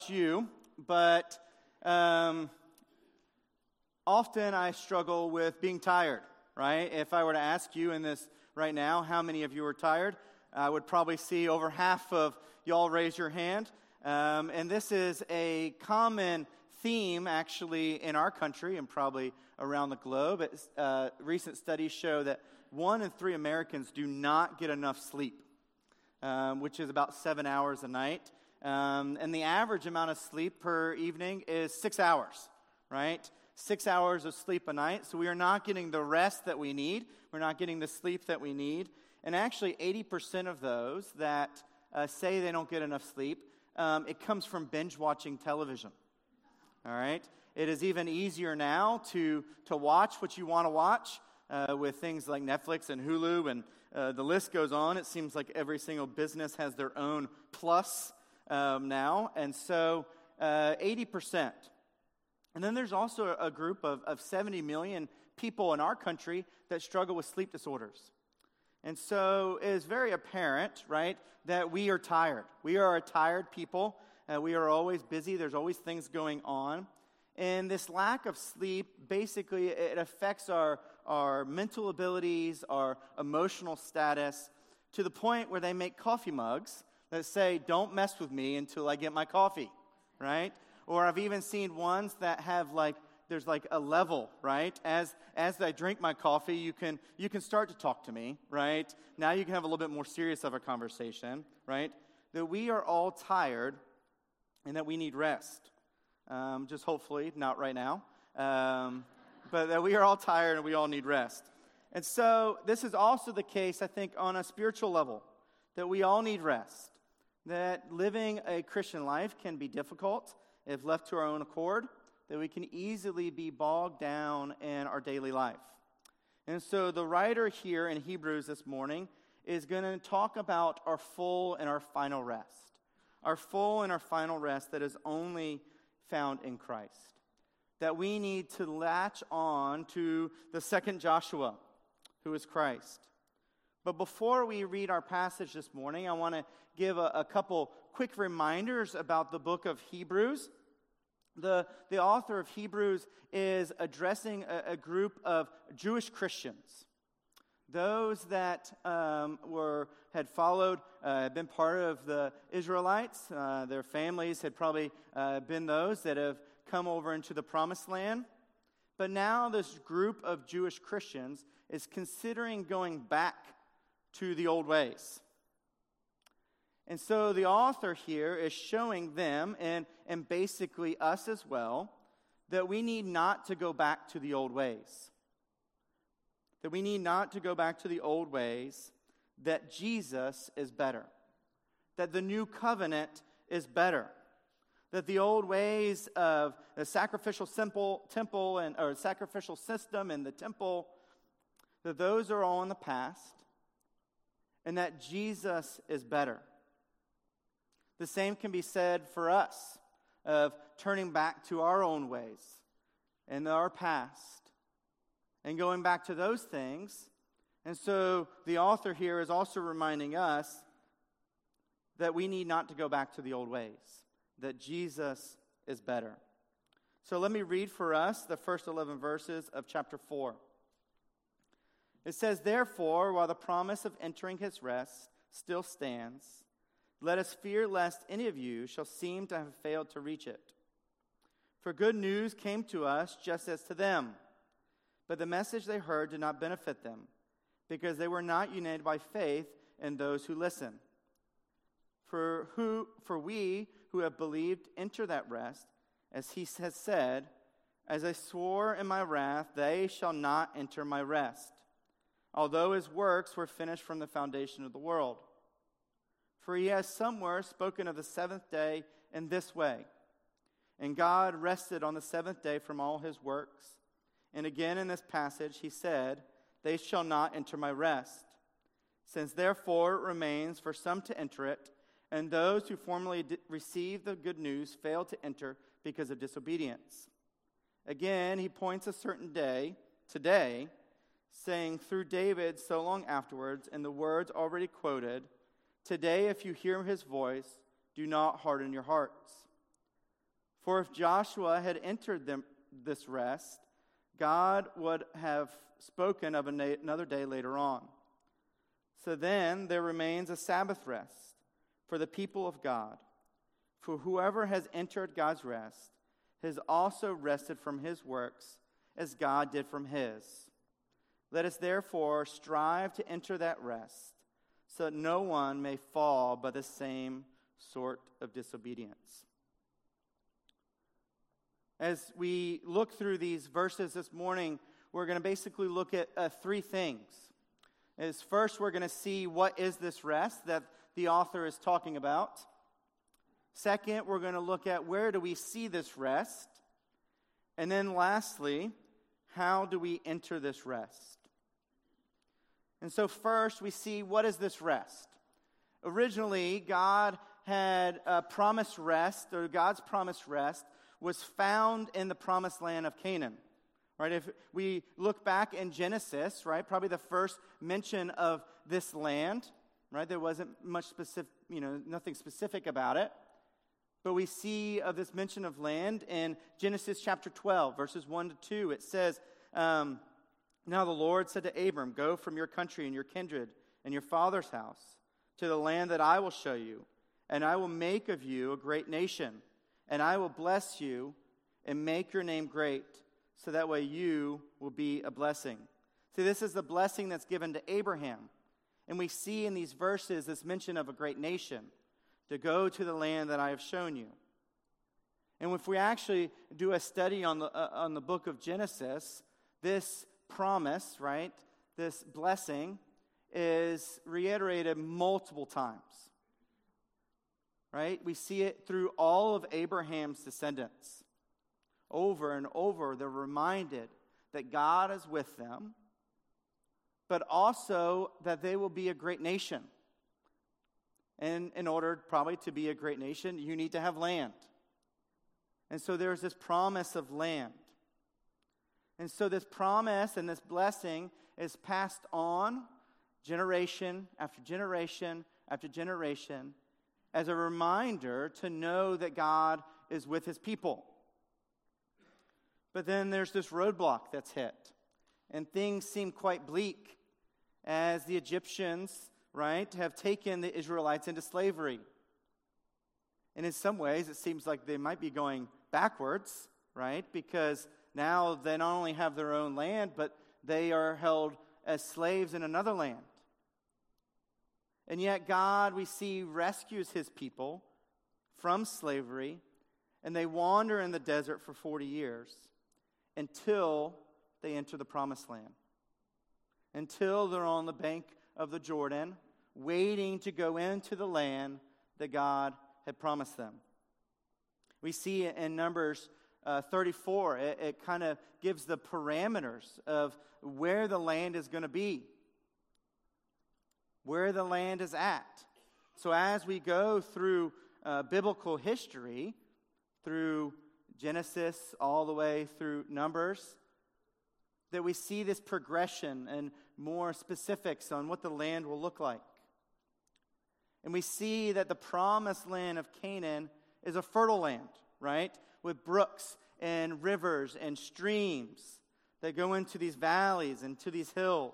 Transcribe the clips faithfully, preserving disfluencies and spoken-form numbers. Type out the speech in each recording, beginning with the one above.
You, but um, often I struggle with being tired, right? If I were to ask you in this right now, how many of you are tired? I would probably see over half of y'all raise your hand. Um, and this is a common theme, actually, in our country and probably around the globe. It's, uh, recent studies show that one in three Americans do not get enough sleep, um, which is about seven hours a night. Um, and the average amount of sleep per evening is six hours, right? Six hours of sleep a night. So we are not getting the rest that we need. We're not getting the sleep that we need. And actually, eighty percent of those that uh, say they don't get enough sleep, um, it comes from binge watching television. All right? It is even easier now to, to watch what you want to watch uh, with things like Netflix and Hulu, and uh, the list goes on. It seems like every single business has their own plus Um, now, and so uh, eighty percent. And then there's also a group of, of seventy million people in our country that struggle with sleep disorders. And so it is very apparent, right, that we are tired. We are a tired people. Uh, we are always busy. There's always things going on. And this lack of sleep, basically, it affects our, our mental abilities, our emotional status, to the point where they make coffee mugs that say, "Don't mess with me until I get my coffee," right? Or I've even seen ones that have like, there's like a level, right? As as I drink my coffee, you can you can start to talk to me, right? Now you can have a little bit more serious of a conversation, right? That we are all tired and that we need rest. Um, just hopefully not right now. Um, but that we are all tired and we all need rest. And so this is also the case, I think, on a spiritual level, that we all need rest. That living a Christian life can be difficult if left to our own accord, that we can easily be bogged down in our daily life. And so the writer here in Hebrews this morning is going to talk about our full and our final rest. Our full and our final rest that is only found in Christ. That we need to latch on to the second Joshua, who is Christ. But before we read our passage this morning, I want to give a, a couple quick reminders about the book of Hebrews. The, the author of Hebrews is addressing a, a group of Jewish Christians. Those that um, were had followed, uh, had been part of the Israelites. Uh, their families had probably uh, been those that have come over into the Promised Land. But now this group of Jewish Christians is considering going back to the old ways. And so the author here is showing them, and, and basically us as well, that we need not to go back to the old ways. That we need not to go back to the old ways, that Jesus is better. That the new covenant is better. That the old ways of the sacrificial simple, temple and or sacrificial system and the temple, that those are all in the past. And that Jesus is better. The same can be said for us, of turning back to our own ways and our past and going back to those things. And so the author here is also reminding us that we need not to go back to the old ways, that Jesus is better. So let me read for us the first eleven verses of chapter four. It says, "Therefore, while the promise of entering his rest still stands, let us fear lest any of you shall seem to have failed to reach it. For good news came to us just as to them, but the message they heard did not benefit them, because they were not united by faith in those who listen. For who, for we who have believed enter that rest, as he has said, as I swore in my wrath, they shall not enter my rest, although his works were finished from the foundation of the world. For he has somewhere spoken of the seventh day in this way, and God rested on the seventh day from all his works. And again in this passage he said, they shall not enter my rest. Since therefore it remains for some to enter it, and those who formerly di- received the good news failed to enter because of disobedience. Again he points a certain day, today, saying through David so long afterwards, in the words already quoted, today if you hear his voice, do not harden your hearts. For if Joshua had entered them, this rest, God would have spoken of another day later on. So then there remains a Sabbath rest for the people of God. For whoever has entered God's rest has also rested from his works as God did from his. Let us therefore strive to enter that rest, so that no one may fall by the same sort of disobedience. As we look through these verses this morning, we're going to basically look at uh, three things. As first, we're going to see what is this rest that the author is talking about. Second, we're going to look at where do we see this rest. And then lastly, how do we enter this rest? And so first, we see what is this rest. Originally, God had a promised rest, or God's promised rest was found in the promised land of Canaan. Right? If we look back in Genesis, right, probably the first mention of this land, right? There wasn't much specific, you know, nothing specific about it. But we see of this mention of land in Genesis chapter twelve, verses one to two. It says, um, now the Lord said to Abram, go from your country and your kindred and your father's house to the land that I will show you, and I will make of you a great nation, and I will bless you and make your name great, so that way you will be a blessing. See, this is the blessing that's given to Abraham. And we see in these verses this mention of a great nation, to go to the land that I have shown you. And if we actually do a study on the uh, on the book of Genesis, this promise, right, this blessing is reiterated multiple times. Right? We see it through all of Abraham's descendants. Over and over, they're reminded that God is with them, but also that they will be a great nation. And in order probably to be a great nation, you need to have land. And so there's this promise of land. And so this promise and this blessing is passed on generation after generation after generation as a reminder to know that God is with his people. But then there's this roadblock that's hit, and things seem quite bleak as the Egyptians, right, have taken the Israelites into slavery. And in some ways, it seems like they might be going backwards, right, because now they not only have their own land, but they are held as slaves in another land. And yet God, we see, rescues his people from slavery, and they wander in the desert for forty years. Until they enter the promised land. Until they're on the bank of the Jordan, waiting to go into the land that God had promised them. We see in Numbers uh, thirty-four, it, it kind of gives the parameters of where the land is going to be. Where the land is at. So as we go through uh, biblical history, through Genesis all the way through Numbers, that we see this progression and more specifics on what the land will look like. And we see that the promised land of Canaan is a fertile land, right? With brooks and rivers and streams that go into these valleys and to these hills,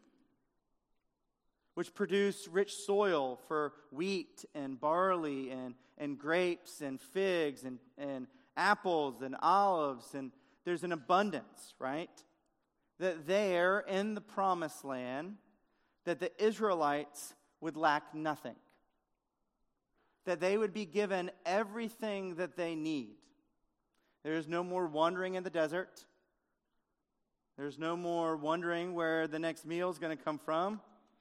which produce rich soil for wheat and barley and, and grapes and figs and, and apples and olives, and there's an abundance, right? That there in the promised land, that the Israelites would lack nothing. That they would be given everything that they need. There's no more wandering in the desert. There's no more wondering where the next meal is going to come from.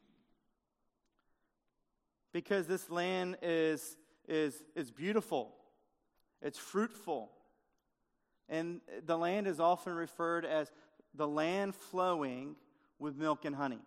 Because this land is, is, is beautiful. It's fruitful. And the land is often referred as the land flowing with milk and honey.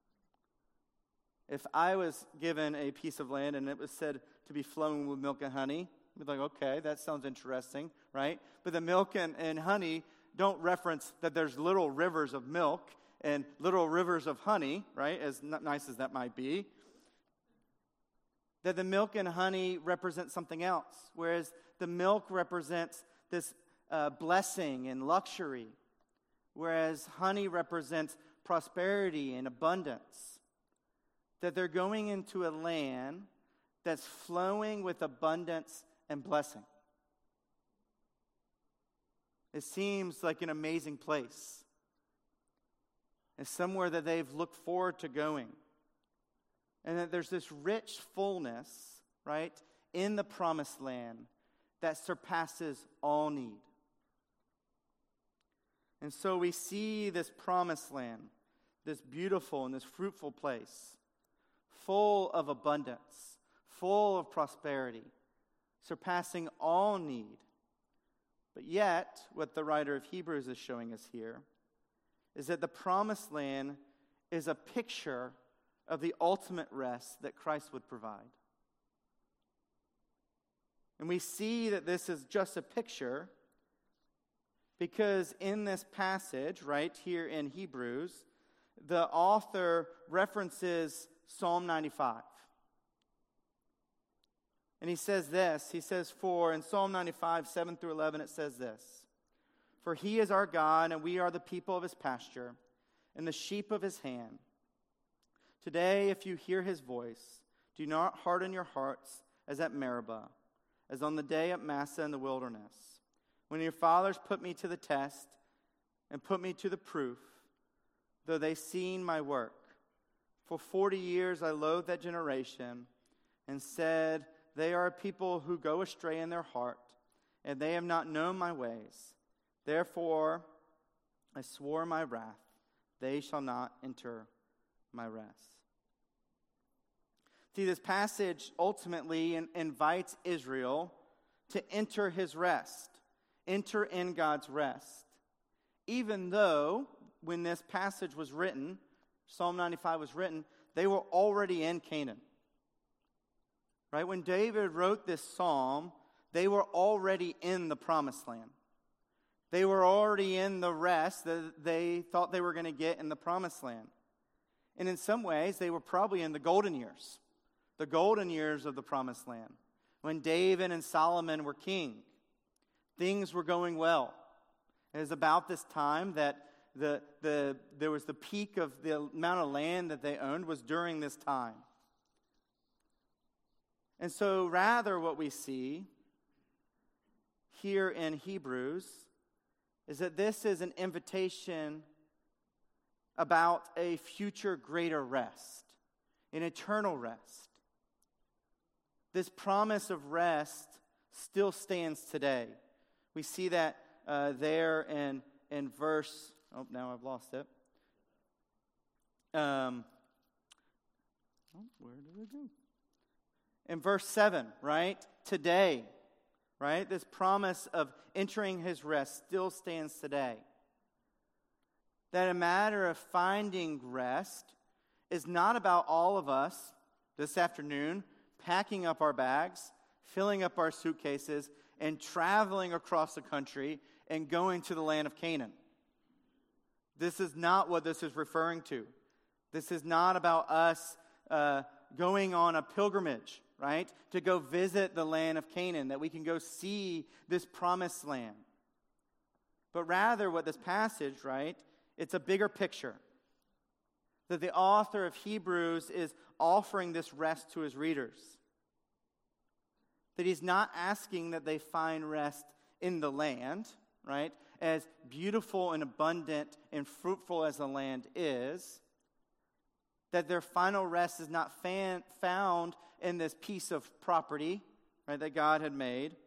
If I was given a piece of land and it was said to be flowing with milk and honey, I'd be like, okay, that sounds interesting, right? But the milk and, and honey don't reference that there's little rivers of milk and little rivers of honey, right? As nice as that might be. That the milk and honey represent something else, whereas the milk represents this uh, blessing and luxury, whereas honey represents prosperity and abundance. That they're going into a land that's flowing with abundance and blessing. It seems like an amazing place. It's somewhere that they've looked forward to going. And that there's this rich fullness, right, in the promised land that surpasses all need. And so we see this promised land, this beautiful and this fruitful place, full of abundance, full of prosperity, surpassing all need. But yet, what the writer of Hebrews is showing us here is that the promised land is a picture of the ultimate rest that Christ would provide. And we see that this is just a picture because in this passage, right here in Hebrews, the author references Psalm ninety-five. And he says this, he says, for in Psalm ninety-five, seven through eleven, it says this, for he is our God, and we are the people of his pasture, and the sheep of his hand. Today, if you hear his voice, do not harden your hearts as at Meribah, as on the day at Massah in the wilderness, when your fathers put me to the test and put me to the proof, though they seen my work. For forty years I loathed that generation and said, they are a people who go astray in their heart, and they have not known my ways. Therefore, I swore in my wrath, they shall not enter my rest. See, this passage ultimately in, invites Israel to enter his rest, enter in God's rest. Even though, when this passage was written, Psalm ninety-five was written, they were already in Canaan. Right? When David wrote this psalm, they were already in the promised land. They were already in the rest that they thought they were going to get in the promised land. And in some ways, they were probably in the golden years. The golden years of the promised land. When David and Solomon were king. Things were going well. It was about this time that the, the, there was the peak of the amount of land that they owned was during this time. And so rather what we see here in Hebrews is that this is an invitation about a future greater rest, an eternal rest. This promise of rest still stands today. We see that uh, there in, in verse, oh, now I've lost it. Um, oh, where did it go? In verse seven, right? Today, right? This promise of entering his rest still stands today. That a matter of finding rest is not about all of us this afternoon packing up our bags, filling up our suitcases, and traveling across the country and going to the land of Canaan. This is not what this is referring to. This is not about us uh, going on a pilgrimage, right? To go visit the land of Canaan, that we can go see this promised land. But rather what this passage, right, it's a bigger picture. That the author of Hebrews is offering this rest to his readers. That he's not asking that they find rest in the land, right? As beautiful and abundant and fruitful as the land is, that their final rest is not fan, found in this piece of property, right, that God had made,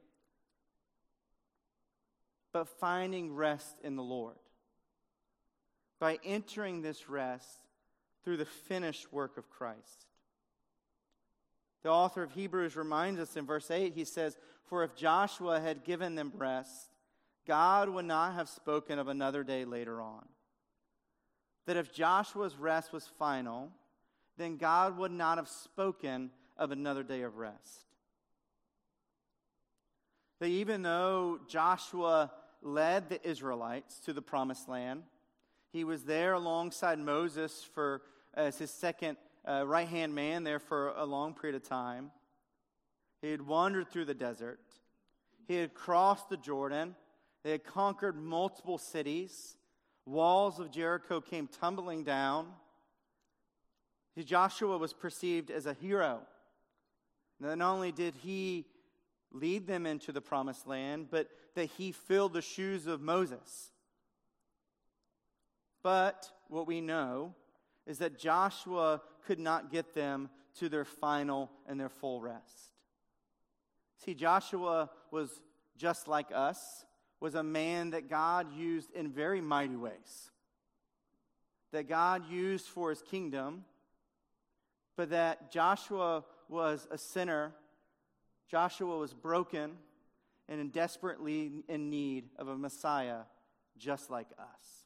but finding rest in the Lord. By entering this rest through the finished work of Christ. The author of Hebrews reminds us in verse eight, he says, for if Joshua had given them rest, God would not have spoken of another day later on. That if Joshua's rest was final, then God would not have spoken of another day of rest. That even though Joshua led the Israelites to the promised land, he was there alongside Moses for as his second uh, right-hand man there for a long period of time. He had wandered through the desert. He had crossed the Jordan. They had conquered multiple cities. Walls of Jericho came tumbling down. Joshua was perceived as a hero. Not only did he lead them into the promised land, but that he filled the shoes of Moses. But what we know is that Joshua could not get them to their final and their full rest. See, Joshua was just like us, was a man that God used in very mighty ways, that God used for his kingdom, but that Joshua was a sinner. Joshua was broken and desperately in need of a Messiah just like us.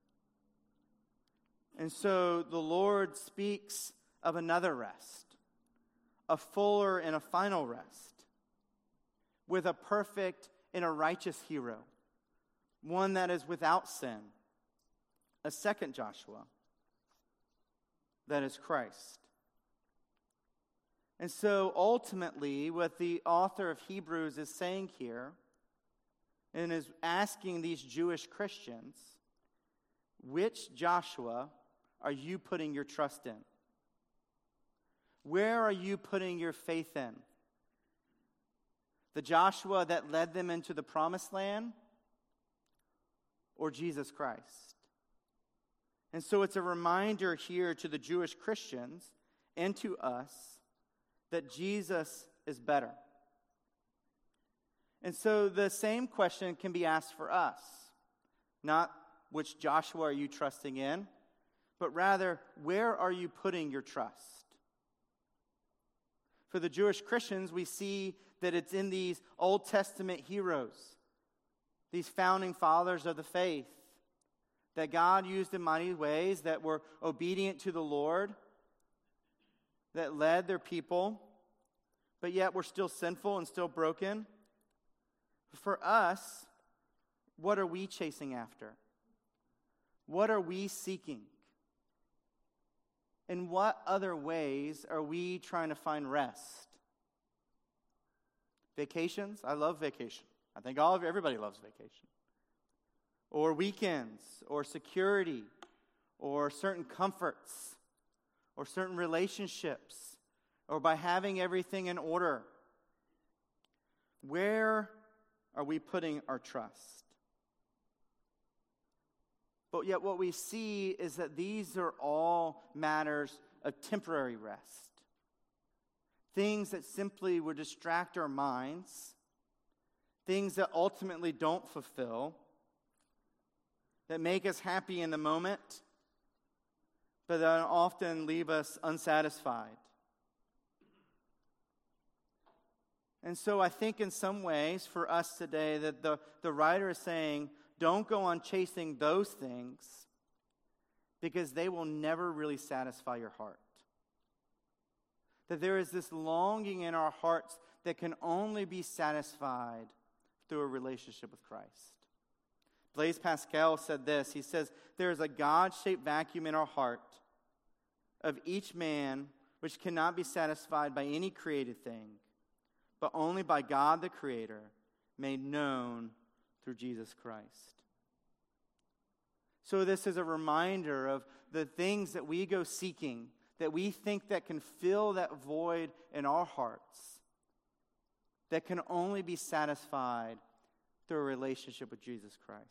And so the Lord speaks of another rest, a fuller and a final rest, with a perfect and a righteous hero, one that is without sin, a second Joshua, that is Christ. And so ultimately, what the author of Hebrews is saying here, and is asking these Jewish Christians, which Joshua are you putting your trust in? Where are you putting your faith in? The Joshua that led them into the promised land, or Jesus Christ? And so it's a reminder here to the Jewish Christians and to us that Jesus is better. And so the same question can be asked for us. Not which Joshua are you trusting in, but rather, where are you putting your trust? For the Jewish Christians, we see that it's in these Old Testament heroes, these founding fathers of the faith, that God used in mighty ways, that were obedient to the Lord, that led their people, but yet were still sinful and still broken. For us, what are we chasing after? What are we seeking? In what other ways are we trying to find rest? Vacations? I love vacation. I think all of everybody loves vacation. Or weekends, or security, or certain comforts, or certain relationships, or by having everything in order. Where are we putting our trust? But yet what we see is that these are all matters of temporary rest. Things that simply would distract our minds. Things that ultimately don't fulfill. That make us happy in the moment, but that often leave us unsatisfied. And so I think in some ways for us today that the, the writer is saying, don't go on chasing those things because they will never really satisfy your heart. That there is this longing in our hearts that can only be satisfied through a relationship with Christ. Blaise Pascal said this. He says, there is a God-shaped vacuum in our heart of each man which cannot be satisfied by any created thing, but only by God the Creator, made known through Jesus Christ. So this is a reminder of the things that we go seeking, that we think that can fill that void in our hearts, that can only be satisfied through a relationship with Jesus Christ.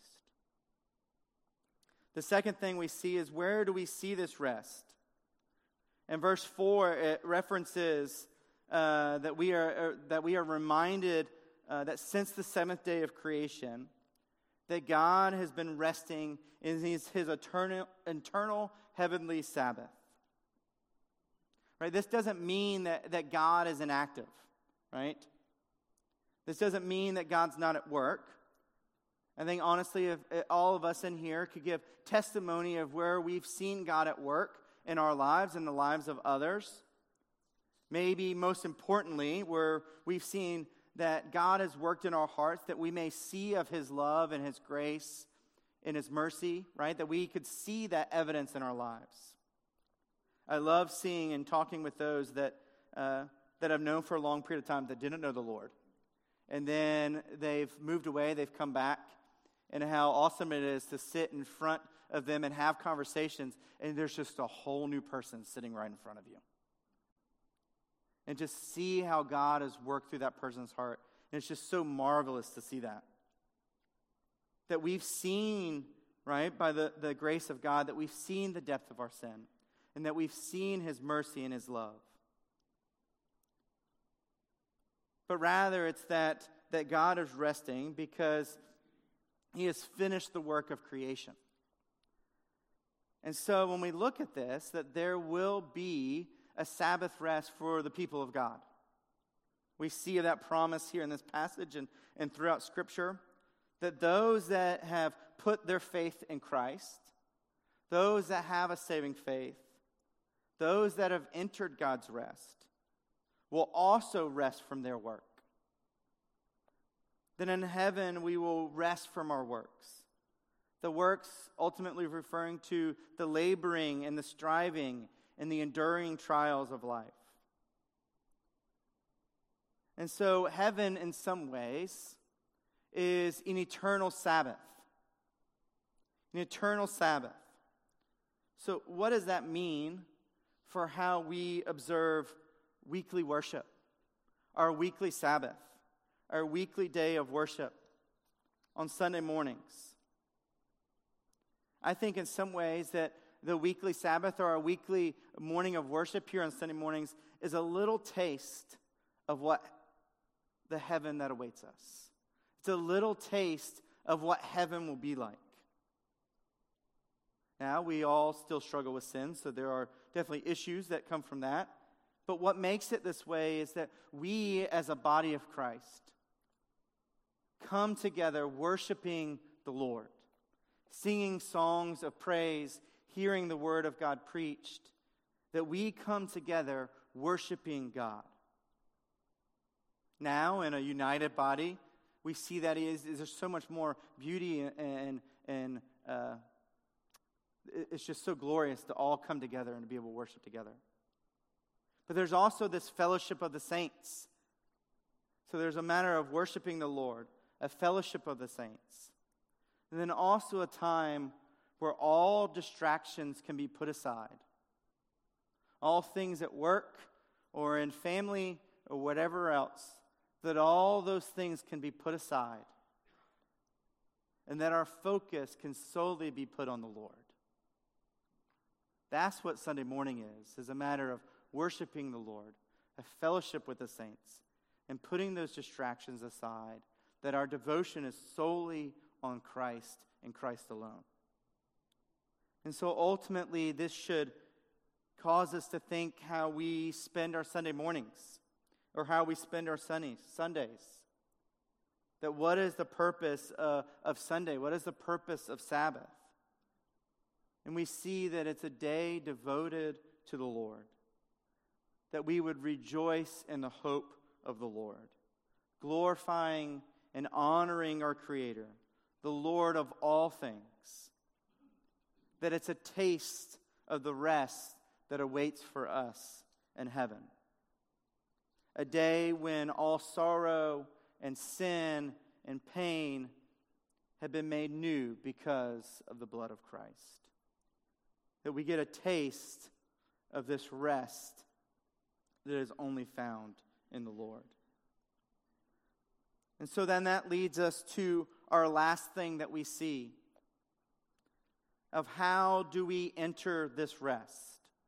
The second thing we see is, where do we see this rest? In verse four, it references uh, that we are uh, that we are reminded uh, that since the seventh day of creation, that God has been resting in his, his eternal, eternal heavenly Sabbath. Right? This doesn't mean that, that God is inactive, right? This doesn't mean that God's not at work. I think honestly, if, if all of us in here could give testimony of where we've seen God at work in our lives and the lives of others. Maybe most importantly, where we've seen that God has worked in our hearts, that we may see of his love and his grace and his mercy, right? That we could see that evidence in our lives. I love seeing and talking with those that uh, that I've known for a long period of time that didn't know the Lord. and then they've moved away, they've come back, and how awesome it is to sit in front of them and have conversations, and there's just a whole new person sitting right in front of you. And just see how God has worked through that person's heart. And it's just so marvelous to see that. That we've seen, right, by the, the grace of God, that we've seen the depth of our sin, and that we've seen His mercy and His love. But rather, it's that, that God is resting because He has finished the work of creation. And so when we look at this, that there will be a Sabbath rest for the people of God. We see that promise here in this passage and, and throughout Scripture, that those that have put their faith in Christ, those that have a saving faith, those that have entered God's rest, will also rest from their work. Then in heaven we will rest from our works. The works ultimately referring to the laboring and the striving and the enduring trials of life. And so heaven in some ways is an eternal Sabbath. An eternal Sabbath. So what does that mean for how we observe weekly worship? Our weekly Sabbath. Our weekly day of worship on Sunday mornings. I think in some ways that the weekly Sabbath or our weekly morning of worship here on Sunday mornings is a little taste of what the heaven that awaits us. It's a little taste of what heaven will be like. Now, we all still struggle with sin, so there are definitely issues that come from that. But what makes it this way is that we, as a body of Christ, come together worshiping the Lord, singing songs of praise, hearing the word of God preached, that we come together worshiping God. Now, in a united body, we see that is, is there's so much more beauty and, and uh, it's just so glorious to all come together and to be able to worship together. But there's also this fellowship of the saints. So there's a matter of worshiping the Lord, a fellowship of the saints. And then also a time where all distractions can be put aside. All things at work or in family or whatever else, that all those things can be put aside. And that our focus can solely be put on the Lord. That's what Sunday morning is, is a matter of worshiping the Lord, a fellowship with the saints, and putting those distractions aside, that our devotion is solely on Christ and Christ alone. And so ultimately, this should cause us to think how we spend our Sunday mornings, or how we spend our Sundays. Sundays. That what is the purpose uh, of Sunday? What is the purpose of Sabbath? And we see that it's a day devoted to the Lord. That we would rejoice in the hope of the Lord, glorifying and honoring our Creator, the Lord of all things. That it's a taste of the rest that awaits for us in heaven. A day when all sorrow and sin and pain have been made new because of the blood of Christ. That we get a taste of this rest that is only found in the Lord. And so then that leads us to our last thing that we see of how do we enter this rest.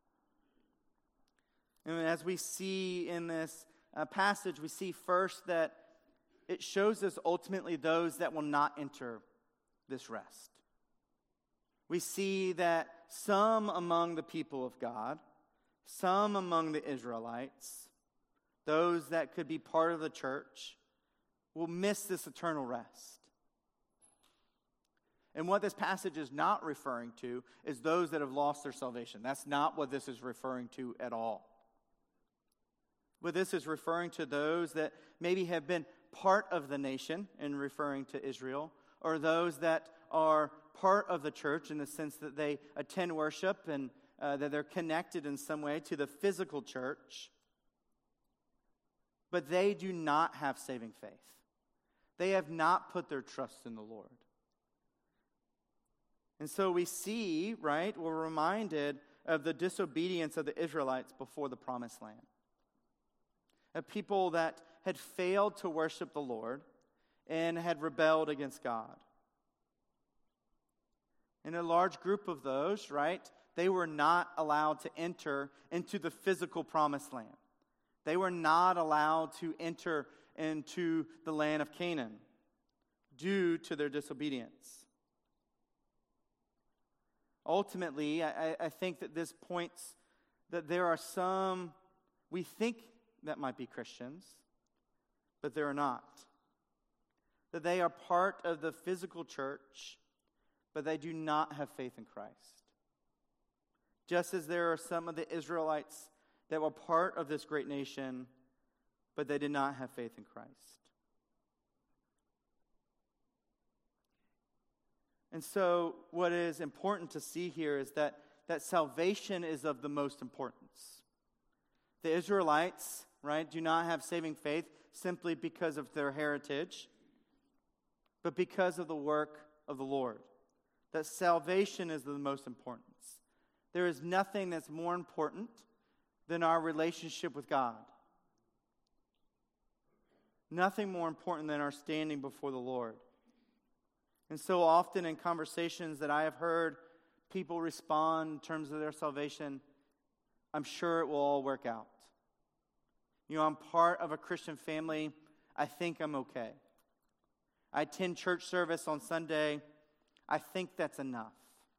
And as we see in this uh, passage, we see first that it shows us ultimately those that will not enter this rest. We see that some among the people of God, some among the Israelites, those that could be part of the church, will miss this eternal rest. And what this passage is not referring to is those that have lost their salvation. That's not what this is referring to at all. But this is referring to those that maybe have been part of the nation, in referring to Israel, or those that are part of the church in the sense that they attend worship and uh, that they're connected in some way to the physical church, but they do not have saving faith. They have not put their trust in the Lord. And so we see, right, we're reminded of the disobedience of the Israelites before the promised land. A people that had failed to worship the Lord and had rebelled against God. And a large group of those, right, they were not allowed to enter into the physical promised land. They were not allowed to enter into the land of Canaan due to their disobedience. Ultimately, I, I think that this points that there are some, we think that might be Christians, but they're not. That they are part of the physical church, but they do not have faith in Christ. Just as there are some of the Israelites that were part of this great nation, but they did not have faith in Christ. And so what is important to see here is that, that salvation is of the most importance. The Israelites, right, do not have saving faith simply because of their heritage, but because of the work of the Lord. That salvation is the most importance. There is nothing that's more important than our relationship with God. Nothing more important than our standing before the Lord. And so often in conversations that I have heard people respond in terms of their salvation, I'm sure it will all work out. You know, I'm part of a Christian family. I think I'm okay. I attend church service on Sunday. I think that's enough.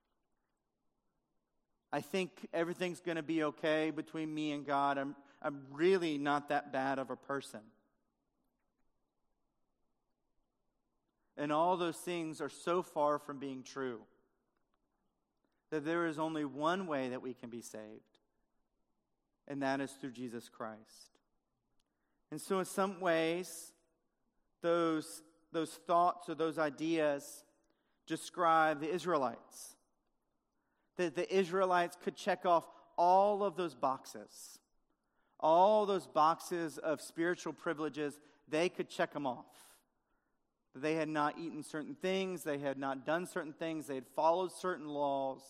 I think everything's going to be okay between me and God. I'm, I'm really not that bad of a person. And all those things are so far from being true that there is only one way that we can be saved, and that is through Jesus Christ. And so in some ways, those, those thoughts or those ideas describe the Israelites. That the Israelites could check off all of those boxes. All those boxes of spiritual privileges, they could check them off. That they had not eaten certain things, they had not done certain things, they had followed certain laws.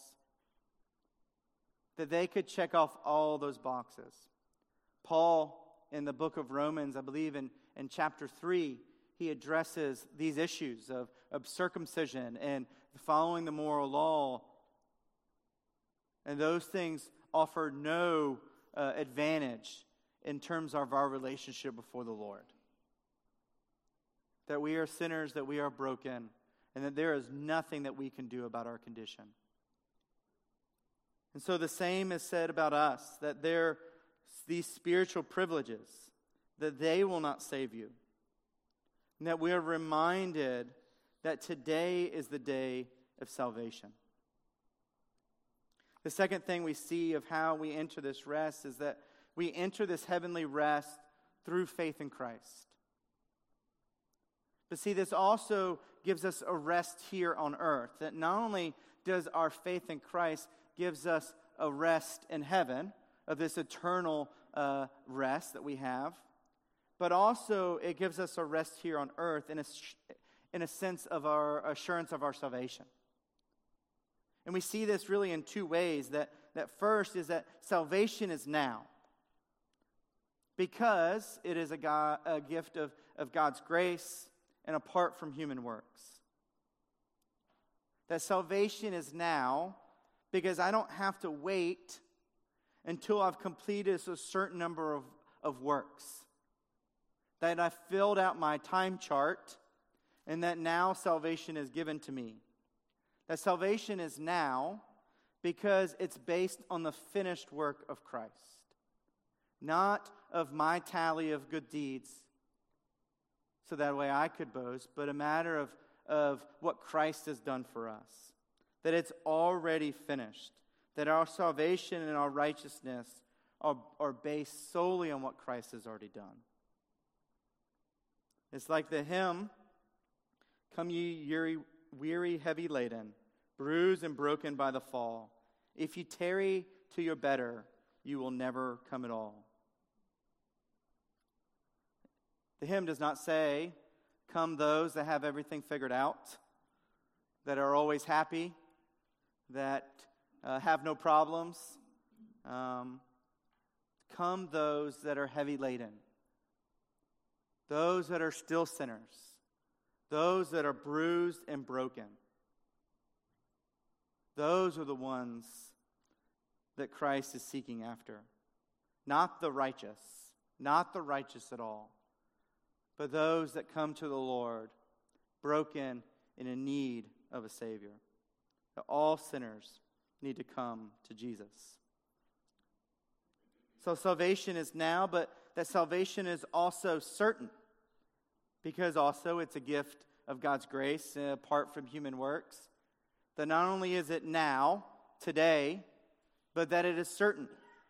That they could check off all those boxes. Paul, in the book of Romans, I believe in, in chapter three, he addresses these issues of, of circumcision and following the moral law. And those things offer no uh, advantage in terms of our relationship before the Lord. That we are sinners, that we are broken, and that there is nothing that we can do about our condition. And so the same is said about us, that there these spiritual privileges, that they will not save you. And that we are reminded that today is the day of salvation. The second thing we see of how we enter this rest is that we enter this heavenly rest through faith in Christ. But see, this also gives us a rest here on earth. That not only does our faith in Christ gives us a rest in heaven, of this eternal uh, rest that we have, but also it gives us a rest here on earth in a, in a sense of our assurance of our salvation. And we see this really in two ways. That, that first is that salvation is now. Because it is a, God, a gift of, of God's grace and apart from human works. That salvation is now because I don't have to wait until I've completed a certain number of, of works. That I've filled out my time chart and that now salvation is given to me. That salvation is now because it's based on the finished work of Christ. Not of my tally of good deeds, so that way I could boast, but a matter of, of what Christ has done for us. That it's already finished. That our salvation and our righteousness are, are based solely on what Christ has already done. It's like the hymn, "Come ye weary, weary heavy laden, bruised and broken by the fall. If you tarry to your better, you will never come at all." The hymn does not say, come those that have everything figured out, that are always happy, that uh, have no problems. Um, come those that are heavy laden, those that are still sinners, those that are bruised and broken. Those are the ones that Christ is seeking after. Not the righteous, not the righteous at all, but those that come to the Lord, broken and in need of a Savior. That all sinners need to come to Jesus. So salvation is now, but that salvation is also certain, because also it's a gift of God's grace uh, apart from human works. That not only is it now, today, but that it is certain.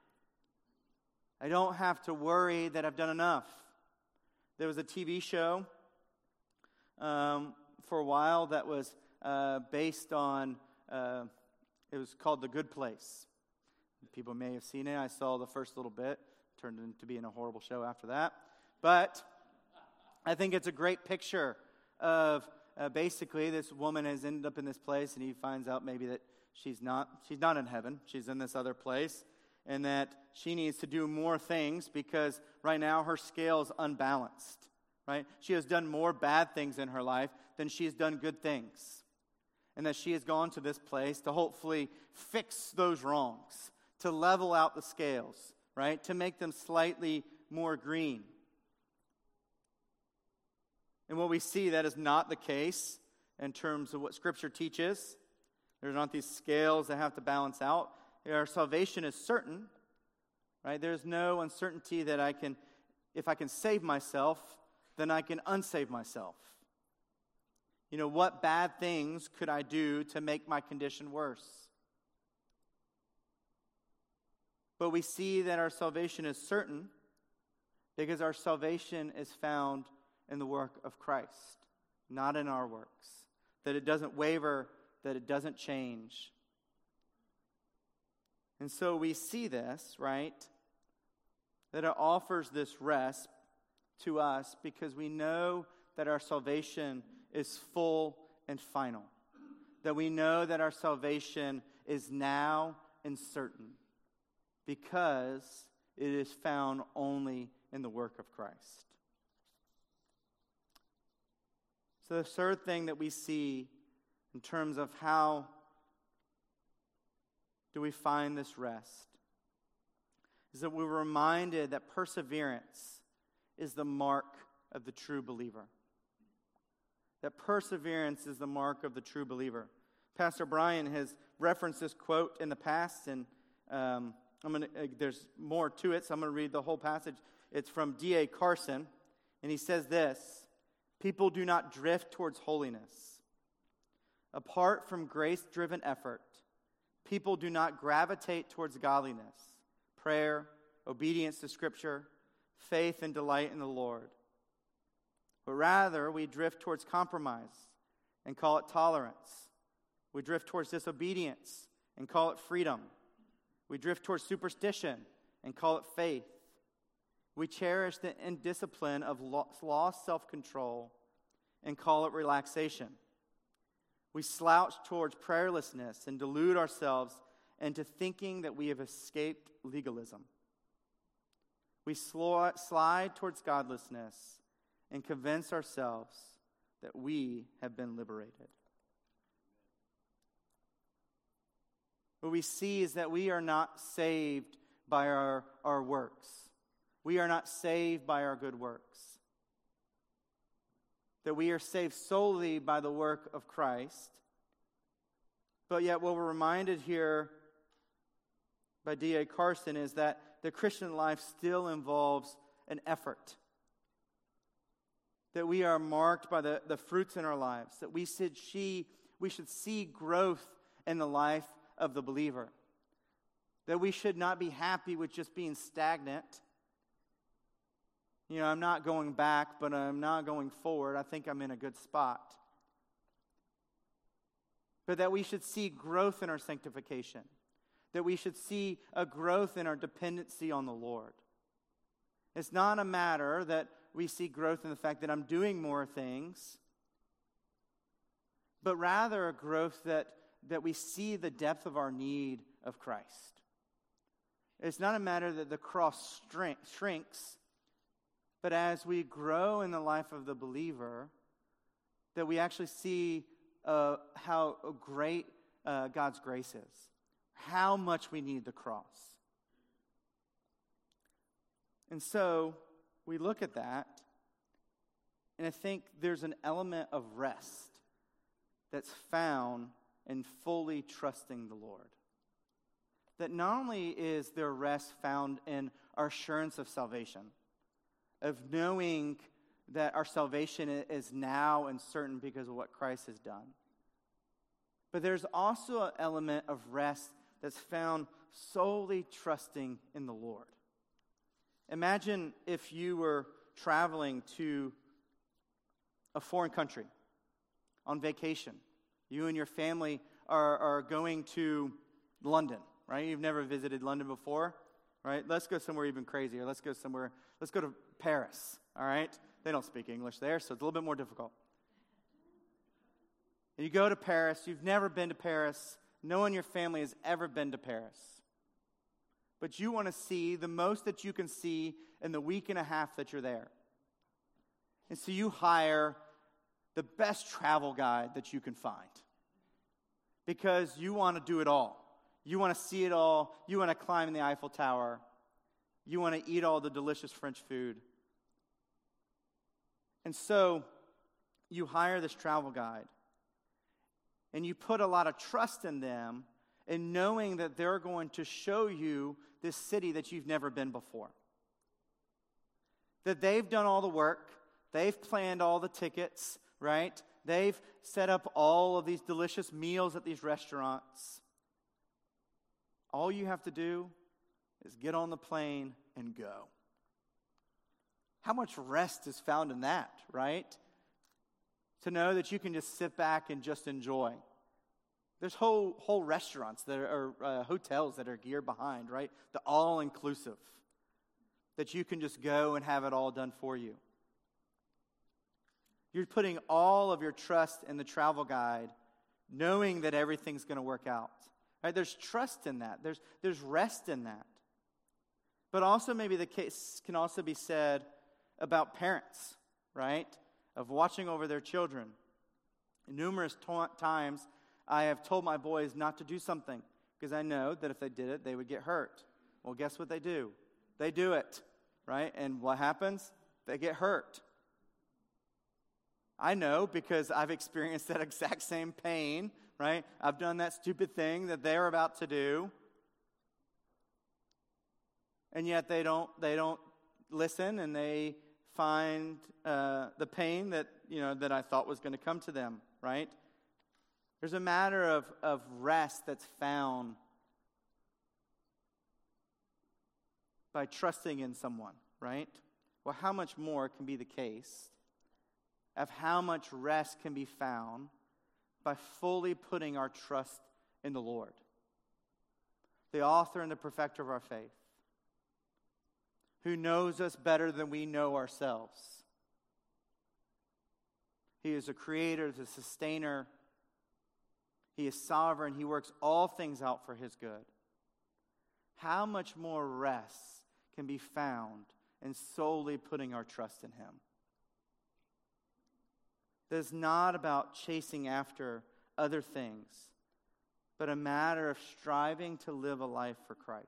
I don't have to worry that I've done enough. There was a T V show um, for a while that was uh, based on, uh, it was called The Good Place. People may have seen it. I saw the first little bit. Turned into being a horrible show after that. But I think it's a great picture of uh, basically this woman has ended up in this place, and he finds out maybe that she's not she's not in heaven. She's in this other place, and that she needs to do more things because right now her scale is unbalanced. Right? She has done more bad things in her life than she has done good things, and that she has gone to this place to hopefully fix those wrongs, to level out the scales, right? To make them slightly more green. And what we see, that is not the case in terms of what Scripture teaches. There's not these scales that have to balance out. Our salvation is certain, right? There's no uncertainty that I can, if I can save myself, then I can unsave myself. You know, what bad things could I do to make my condition worse? But we see that our salvation is certain because our salvation is found in the work of Christ, not in our works. That it doesn't waver, that it doesn't change. And so we see this, right? That it offers this rest to us because we know that our salvation is full and final. That we know that our salvation is now and certain because it is found only in the work of Christ. So the third thing that we see in terms of how do we find this rest is that we're reminded that perseverance is the mark of the true believer. That perseverance is the mark of the true believer. Pastor Brian has referenced this quote in the past, and um, I'm gonna, uh, there's more to it, so I'm going to read the whole passage. It's from D A Carson, and he says this: people do not drift towards holiness. Apart from grace-driven effort, people do not gravitate towards godliness, prayer, obedience to Scripture, faith, and delight in the Lord. But rather, we drift towards compromise and call it tolerance. We drift towards disobedience and call it freedom. We drift towards superstition and call it faith. We cherish the indiscipline of lost self-control and call it relaxation. We slouch towards prayerlessness and delude ourselves into thinking that we have escaped legalism. We slide towards godlessness and convince ourselves that we have been liberated. What we see is that we are not saved by our, our works. We are not saved by our good works. That we are saved solely by the work of Christ. But yet what we're reminded here by D A Carson is that the Christian life still involves an effort. That we are marked by the, the fruits in our lives. That we should, see, we should see growth in the life of the believer. That we should not be happy with just being stagnant. You know, I'm not going back, but I'm not going forward. I think I'm in a good spot. But that we should see growth in our sanctification. That we should see a growth in our dependency on the Lord. It's not a matter that we see growth in the fact that I'm doing more things, but rather a growth that, that we see the depth of our need of Christ. It's not a matter that the cross shrink, shrinks, but as we grow in the life of the believer, that we actually see uh, how great uh, God's grace is, how much we need the cross. And so we look at that, and I think there's an element of rest that's found in fully trusting the Lord. That not only is there rest found in our assurance of salvation, of knowing that our salvation is now and certain because of what Christ has done, but there's also an element of rest that's found solely trusting in the Lord. Imagine if you were traveling to a foreign country on vacation. You and your family are, are going to London, right? You've never visited London before, right? Let's go somewhere even crazier. Let's go somewhere, let's go to Paris, all right? They don't speak English there, so it's a little bit more difficult. And you go to Paris. You've never been to Paris. No one in your family has ever been to Paris. But you want to see the most that you can see in the week and a half that you're there. And so you hire the best travel guide that you can find, because you want to do it all. You want to see it all. You want to climb in the Eiffel Tower. You want to eat all the delicious French food. And so you hire this travel guide, and you put a lot of trust in them in knowing that they're going to show you this city that you've never been before. That they've done all the work. They've planned all the tickets, right? They've set up all of these delicious meals at these restaurants. All you have to do is get on the plane and go. How much rest is found in that, right? To know that you can just sit back and just enjoy. There's whole whole restaurants that are uh, hotels that are geared behind, right? The all-inclusive, that you can just go and have it all done for you. You're putting all of your trust in the travel guide, knowing that everything's going to work out. Right? There's trust in that. There's there's rest in that. But also maybe the case can also be said about parents, right? Of watching over their children. Numerous to- times I have told my boys not to do something because I know that if they did it, they would get hurt. Well, guess what they do? They do it, right? And what happens? They get hurt. I know because I've experienced that exact same pain, right? I've done that stupid thing that they're about to do. And yet they don't they don't listen, and they find uh, the pain that, you know, that I thought was going to come to them, right? There's a matter of, of rest that's found by trusting in someone, right? Well, how much more can be the case of how much rest can be found by fully putting our trust in the Lord, the author and the perfecter of our faith, who knows us better than we know ourselves. He is a creator, the sustainer. He is sovereign. He works all things out for his good. How much more rest can be found in solely putting our trust in him? This is not about chasing after other things, but a matter of striving to live a life for Christ.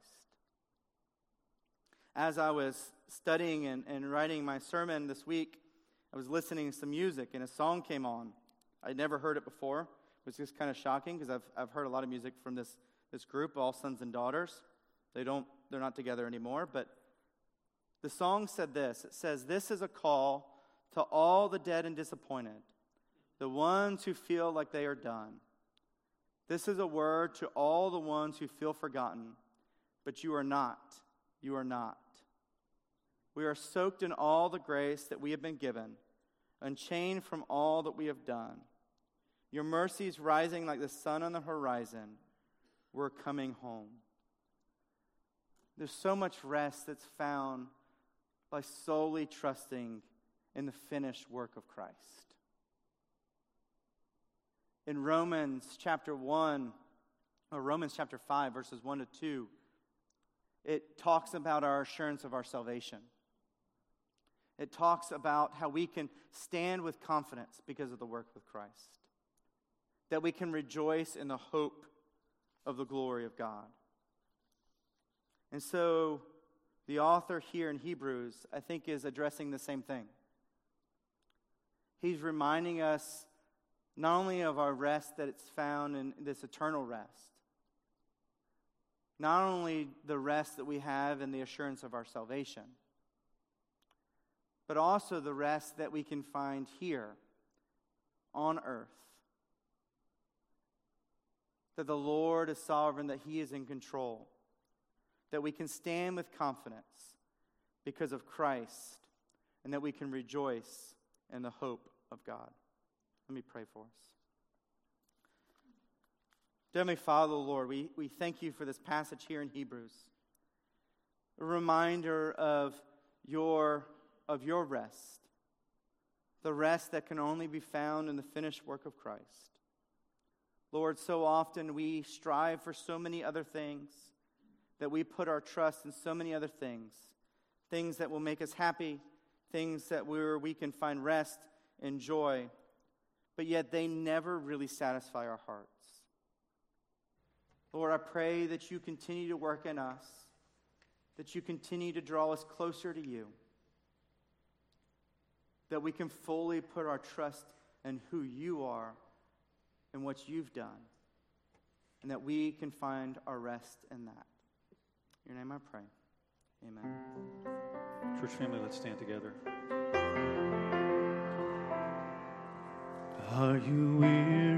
As I was studying and, and writing my sermon this week, I was listening to some music, and a song came on. I'd never heard it before. It was just kind of shocking because I've I've heard a lot of music from this this group, All Sons and Daughters. They don't they're not together anymore, but the song said this. It says, "This is a call to all the dead and disappointed, the ones who feel like they are done. This is a word to all the ones who feel forgotten, but you are not. You are not. We are soaked in all the grace that we have been given, unchained from all that we have done. Your mercies rising like the sun on the horizon. We're coming home." There's so much rest that's found by solely trusting in the finished work of Christ. In Romans chapter one, or Romans chapter five, verses one to two, it talks about our assurance of our salvation. It talks about how we can stand with confidence because of the work of Christ. That we can rejoice in the hope of the glory of God. And so, the author here in Hebrews, I think, is addressing the same thing. He's reminding us not only of our rest that it's found in this eternal rest, not only the rest that we have in the assurance of our salvation, but also the rest that we can find here on earth. That the Lord is sovereign, that He is in control, that we can stand with confidence because of Christ, and that we can rejoice in the hope of God. Let me pray for us. Dear Heavenly Father, Lord, we, we thank You for this passage here in Hebrews. A reminder of your, of your rest. The rest that can only be found in the finished work of Christ. Lord, so often we strive for so many other things, that we put our trust in so many other things. Things that will make us happy, things that where we can find rest and joy, but yet they never really satisfy our hearts. Lord, I pray that You continue to work in us, that You continue to draw us closer to You, that we can fully put our trust in who You are and what You've done, and that we can find our rest in that. In Your name I pray. Amen. Church family, let's stand together. Are you weary?